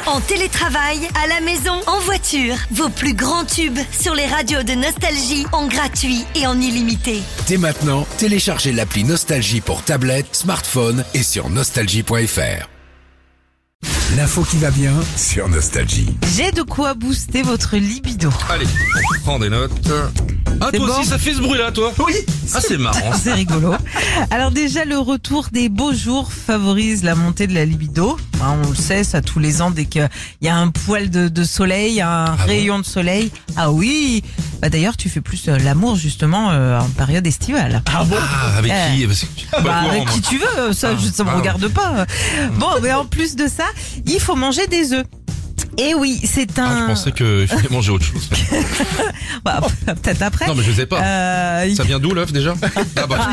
En télétravail, à la maison, en voiture. Vos plus grands tubes sur les radios de Nostalgie en gratuit et en illimité. Dès maintenant, téléchargez l'appli Nostalgie pour tablette, smartphone et sur nostalgie.fr. L'info qui va bien sur Nostalgie. J'ai de quoi booster votre libido. Allez, prends des notes. Ah, C'est toi bon aussi, ça fait ce bruit-là, toi? Oui. Ah, c'est marrant. C'est rigolo. Alors déjà, le retour des beaux jours favorise la montée de la libido. Hein, on le sait, ça tous les ans, dès qu'il y a un poil de soleil, un rayon de soleil. Ah oui. Bah d'ailleurs, tu fais plus l'amour justement en période estivale. Ah bon? Ah, avec qui? Parce que je suis pas au Avec courant, qui moi. tu veux, ça me regarde pas. Bon, mais en plus de ça, il faut manger des œufs. Et oui, c'est Ah, je pensais qu'il fallait manger autre chose. Bah, peut-être après. Non, mais je sais pas. Ça vient d'où l'œuf déjà? Ah bah.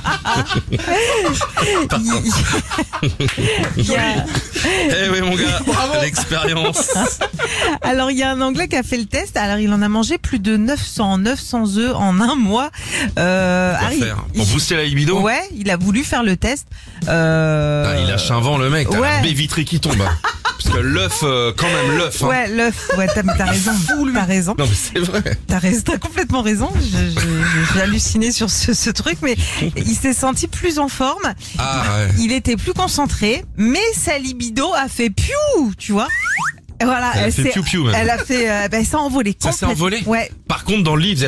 Il y a- Eh oui, mon gars, l'expérience. Alors, il y a un Anglais qui a fait le test. Alors, il en a mangé plus de 900 œufs en un mois. Quoi faire? Pour booster la libido? Ouais, il a voulu faire le test. Ah, il lâche un vent, le mec. T'as ouais. la baie vitrée qui tombe. Parce que l'œuf, quand même, l'œuf. Hein. Ouais, l'œuf. Ouais, t'as raison. T'as raison. Non, mais c'est vrai. T'as complètement raison. J'ai halluciné sur ce truc, mais il s'est senti plus en forme. Ah, ouais. Il était plus concentré, mais sa libido a fait piou, tu vois. Voilà, Elle a fait piou-piou, même. Elle a fait, elle s'est envolée. Ça s'est envolé? Ouais. Par contre, dans le lit, il faisait...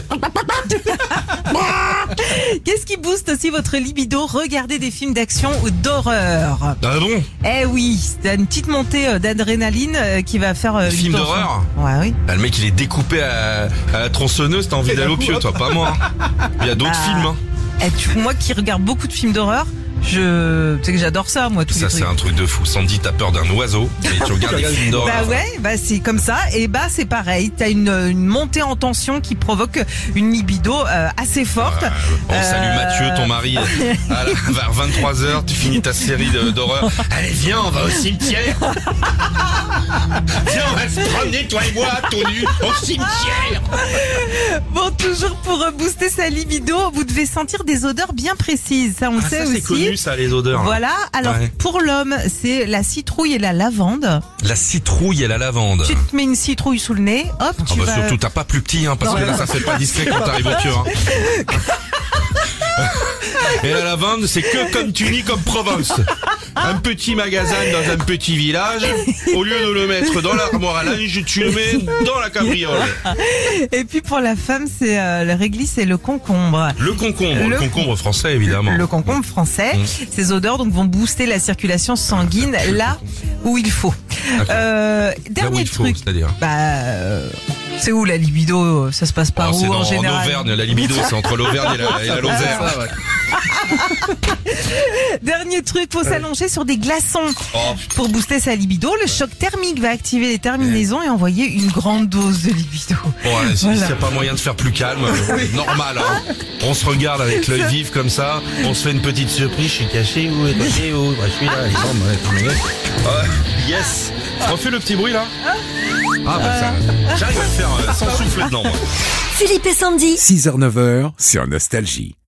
Qu'est-ce qui booste aussi votre libido? Regardez des films d'action ou d'horreur. Ah bon? Eh oui, c'est une petite montée d'adrénaline qui va faire... Des films d'horreur? Ouais, oui. Ah, le mec, il est découpé à la tronçonneuse, t'as envie d'aller au pieu, toi, pas moi. Hein. Il y a d'autres films, hein. Moi qui regarde beaucoup de films d'horreur, tu sais que j'adore ça, moi, tous Ça, les c'est trucs. un truc de fou. Sandy, t'as peur d'un oiseau, mais tu regardes des films d'horreur. Bah ouais, bah c'est comme ça. Et bah c'est pareil. T'as une montée en tension qui provoque une libido assez forte. Bon, salut Mathieu, ton mari. Vers 23h, tu finis ta série d'horreur. Allez, viens, on va au cimetière. Viens, on va se promener, toi et moi, tout nu, au cimetière. Bon, toujours pour booster sa libido, vous devez sentir des odeurs bien précises. Ça, on le sait ça, aussi. c'est connu, ça, les odeurs. Voilà. Alors, Ouais. pour l'homme, c'est la citrouille et la lavande. La citrouille et la lavande. Tu te mets une citrouille sous le nez, hop, Ah tu bah vas... surtout, t'as pas plus petit, hein, parce que là, ça fait pas discret quand t'arrives au pieu. Hein. Et la lavande, c'est que comme tu dis, comme Provence. Un petit magasin dans un petit village, au lieu de le mettre dans l'armoire à linge, tu le mets dans la cabriole. Et puis pour la femme, c'est le réglisse et le concombre. Le concombre français, évidemment. Le concombre français. Ces odeurs donc vont booster la circulation sanguine là où il faut. Là où Dernier il faut, truc. c'est-à-dire. C'est où la libido? Ça se passe par C'est où en en général? Auvergne, la libido, c'est entre l'Auvergne et la Lozère. Dernier truc, faut s'allonger sur des glaçons Oh, pour booster sa libido. Le choc thermique va activer les terminaisons et envoyer une grande dose de libido. bon, s'il Voilà. n'y a pas moyen de faire plus calme, normal, hein. On se regarde avec l'œil vif comme ça, on se fait une petite surprise, je suis caché où? Bah, je suis là, yes. Refais le petit bruit là. Ah bah ça, j'arrive à le faire sans souffler dedans, moi. Philippe et Sandy. 6h-9h sur Nostalgie.